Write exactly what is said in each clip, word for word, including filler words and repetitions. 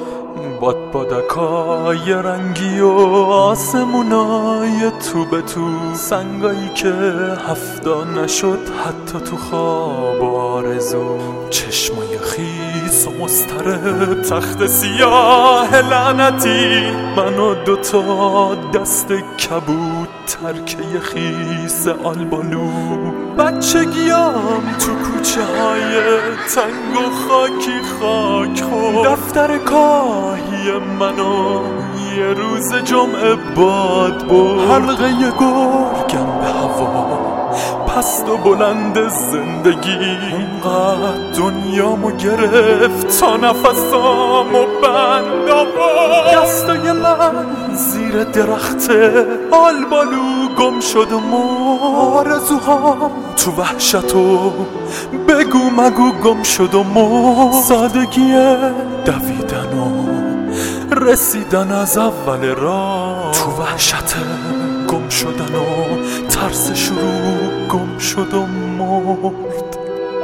باد بادکای رنگی و آسمونای تو به تو، سنگایی که هفتا نشد حتی تو خواب آرزو، چشمای خیس و مضطرب، تخت سیاه لعنتی، من و دوتا دست کبود، ترکه خیس آلبالو، بچگیام تو کوچه های تنگ و خاکی خاک خورد، دفتر کاهی منو یه روز جمعه باد برد، حلقه گرگم به هوا پست و بلند زندگی، اونقدر دنیامو گرفت تا نفسامو بند آورد، دستای من زیر درخت آلبالو گم شد و مرد، آرزوهام تو وحشت و بگو مگو گم شد و مرد، سادگی دویدن و رسیدن از اول راه، تو وحشت گم شدن و ترس شروع گم شد و مرد.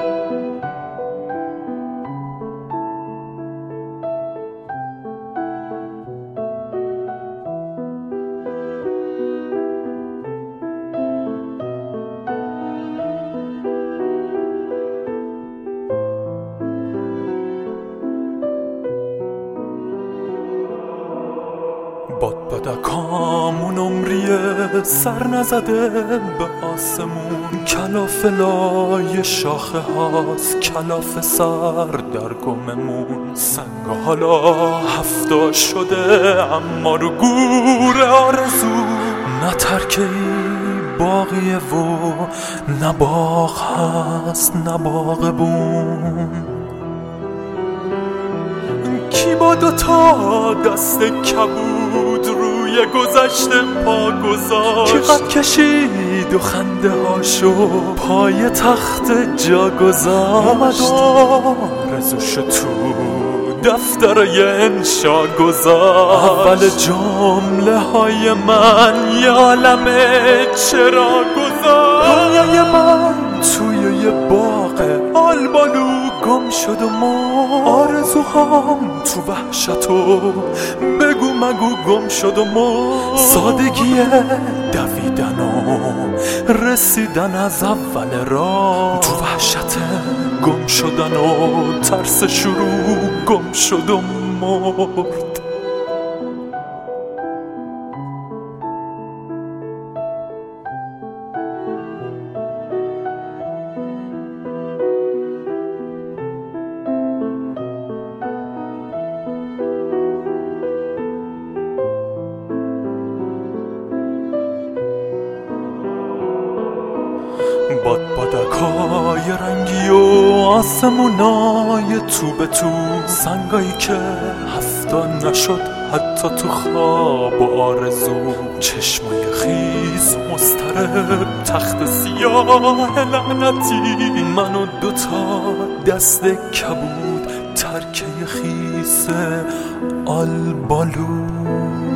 باد بادکامون عمریه سر نزده به آسمون، کلافلای شاخه هاست کلاف سر در گممون، سنگ حالا هفتا شده اما رو گور آرزو، نه ترکه ای باقیه و نه باغ هست نه باغبون، کی با دوتا دست کبود روی گذشته پا گذاشت، کی قد کشید و خنده هاشو پای تخت جا گذاشت، اومد آرزوشو تو دفترای انشا گذاشت، اول جمله های من یه عالمه چرا گذاشت، دنیای من توی یه باغ آلبالو گم شد و مرد، آرزوهام تو وحشت و بگو مگو گم شد و مرد، سادگی دویدن و رسیدن از اول راه، تو وحشت گم شدن و ترس شروع گم شد و مرد. باد بادکای رنگی و آسمونای تو به تو، سنگایی که هفتا نشد حتی تو خواب و آرزو، چشمای خیس و مضطرب، تخت سیاه لعنتی، من و دوتا دست کبود، ترکه خیس آلبالو.